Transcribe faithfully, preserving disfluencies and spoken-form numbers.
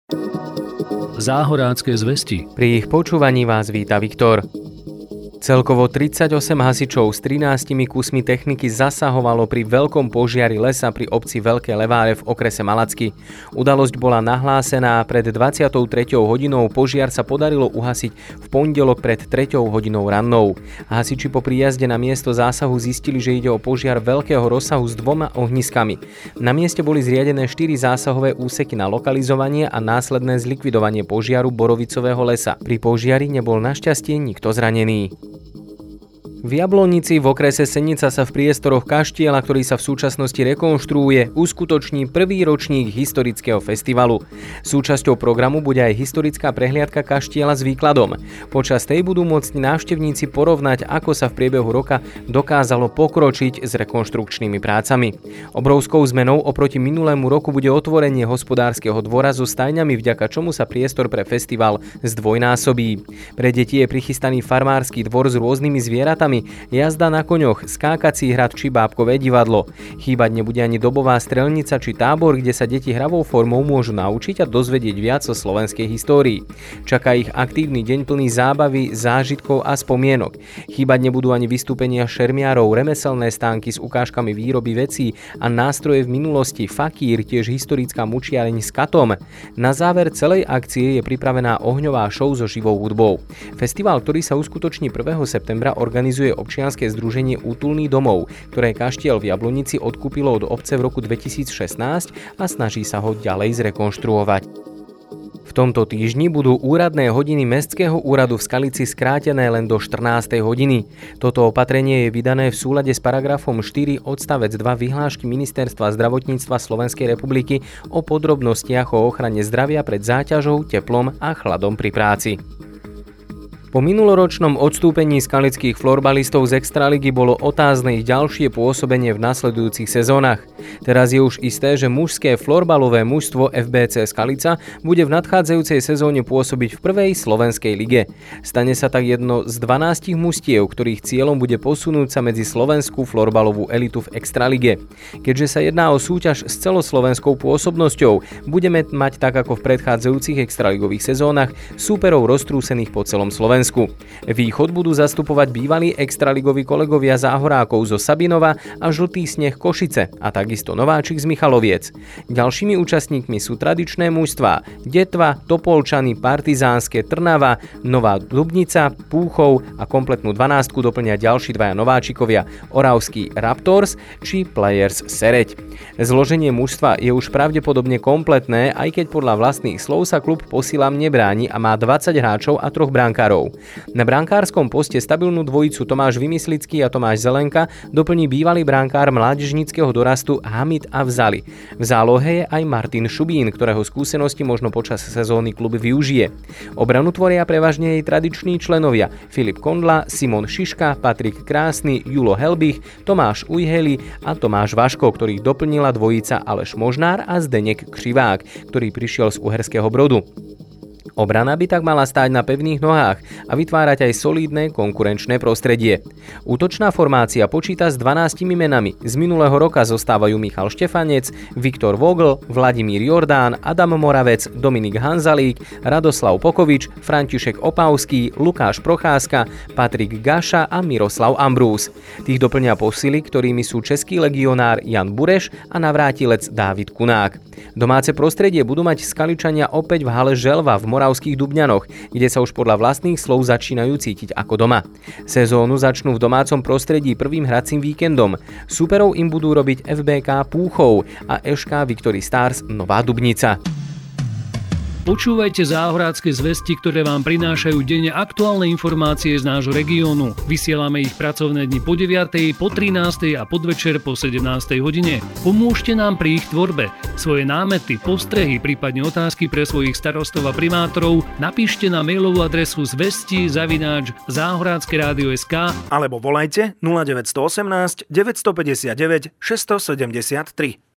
Záhorácké zvesti. Pri ich počúvaní vás víta Viktor. Celkovo tridsaťosem hasičov s trinástimi kusmi techniky zasahovalo pri veľkom požiari lesa pri obci Veľké Leváre v okrese Malacky. Udalosť bola nahlásená pred dvadsiatou treťou hodinou, požiar sa podarilo uhasiť v pondelok pred treťou hodinou rannou. Hasiči po príjazde na miesto zásahu zistili, že ide o požiar veľkého rozsahu s dvoma ohniskami. Na mieste boli zriadené štyri zásahové úseky na lokalizovanie a následné zlikvidovanie požiaru borovicového lesa. Pri požiari nebol našťastie nikto zranený. V Jablonici v okrese Senica sa v priestoroch kaštieľa, ktorý sa v súčasnosti rekonštruuje, uskutoční prvý ročník historického festivalu. Súčasťou programu bude aj historická prehliadka kaštieľa s výkladom. Počas tej budú môcť návštevníci porovnať, ako sa v priebehu roka dokázalo pokročiť s rekonštrukčnými prácami. Obrovskou zmenou oproti minulému roku bude otvorenie hospodárskeho dvora so stajňami, vďaka čomu sa priestor pre festival zdvojnásobí. Pre deti je prichystaný farmársky dvor s rôznymi zvieratami, jazda na koňoch, skákací hrad či bábkové divadlo. Chýbať nebude ani dobová strelnica či tábor, kde sa deti hravou formou môžu naučiť a dozvedieť viac o slovenskej histórii. Čaká ich aktívny deň plný zábavy, zážitkov a spomienok. Chýbať nebudú ani vystúpenia šermiarov, remeselné stánky s ukážkami výroby vecí a nástroje v minulosti, fakír, tiež historická mučiareň s katom. Na záver celej akcie je pripravená ohňová show so živou hudbou. Festival, ktorý sa uskutoční prvého septembra, organizuje občianske združenie Útulný domov, ktoré kaštieľ v Jablonici odkúpilo od obce v roku dvetisícšestnásť a snaží sa ho ďalej zrekonštruovať. V tomto týždni budú úradné hodiny Mestského úradu v Skalici skrátené len do štrnástej hodiny. Toto opatrenie je vydané v súlade s paragrafom štyri odstavec dva vyhlášky Ministerstva zdravotníctva Slovenskej republiky o podrobnostiach o ochrane zdravia pred záťažou, teplom a chladom pri práci. Po minuloročnom odstúpení skalických florbalistov z Extraligy bolo otázne ich ďalšie pôsobenie v nasledujúcich sezónach. Teraz je už isté, že mužské florbalové mužstvo ef bé cé Skalica bude v nadchádzajúcej sezóne pôsobiť v prvej slovenskej lige. Stane sa tak jedno z dvanástich mužstiev, ktorých cieľom bude posunúť sa medzi slovenskú florbalovú elitu v Extralige. Keďže sa jedná o súťaž s celoslovenskou pôsobnosťou, budeme mať tak ako v predchádzajúcich extraligových sezónach súperov roztrúsených po celom Slovensku. Východ budú zastupovať bývalí extraligoví kolegovia Záhorákov zo Sabinova a Žltý sneh Košice a takisto nováčik z Michaloviec. Ďalšími účastníkmi sú tradičné mužstvá Detva, Topolčany, Partizánske, Trnava, Nová Dubnica, Púchov a kompletnú dvanástku doplňa ďalší dvaja nováčikovia Oravský Raptors či Players Sereď. Zloženie mužstva je už pravdepodobne kompletné, aj keď podľa vlastných slov sa klub posilám nebráni a má dvadsať hráčov a troch brankárov. Na brankárskom poste stabilnú dvojicu Tomáš Vymyslický a Tomáš Zelenka doplní bývalý brankár mládežníckeho dorastu Hamid Avzali. V zálohe je aj Martin Šubín, ktorého skúsenosti možno počas sezóny klub využije. Obranu tvoria prevažne jej tradiční členovia Filip Kondla, Simon Šiška, Patrik Krásny, Julo Helbich, Tomáš Ujheli a Tomáš Vaško, ktorých doplnila dvojica Aleš Možnár a Zdeněk Křivák, ktorý prišiel z Uherského Brodu. Obrana by tak mala stáť na pevných nohách a vytvárať aj solídne konkurenčné prostredie. Útočná formácia počíta s dvanástimi menami. Z minulého roka zostávajú Michal Štefanec, Viktor Vogl, Vladimír Jordán, Adam Moravec, Dominik Hanzalík, Radoslav Pokovič, František Opavský, Lukáš Procházka, Patrik Gaša a Miroslav Ambrús. Tých doplňa posily, ktorými sú český legionár Jan Bureš a navrátilec Dávid Kunák. Domáce prostredie budú mať Skaličania opäť v hale Želva v Moravských Dubňanoch, kde sa už podľa vlastných slov začínajú cítiť ako doma. Sezónu začnú v domácom prostredí prvým hracím víkendom. Súperov im budú robiť ef bé ká Púchov a eš ká Victory Stars Nová Dubnica. Počúvajte záhorácké zvesti, ktoré vám prinášajú denne aktuálne informácie z nášho regiónu. Vysielame ich pracovné dni po deviatej, po trinástej a podvečer po sedemnástej hodine. Pomôžte nám pri ich tvorbe. Svoje námety, postrehy, prípadne otázky pre svojich starostov a primátorov napíšte na mailovú adresu zvesti zavináč záhorácké rádio bodka es ká alebo volajte nula deväť jedna osem deväť päť deväť šesť sedem tri.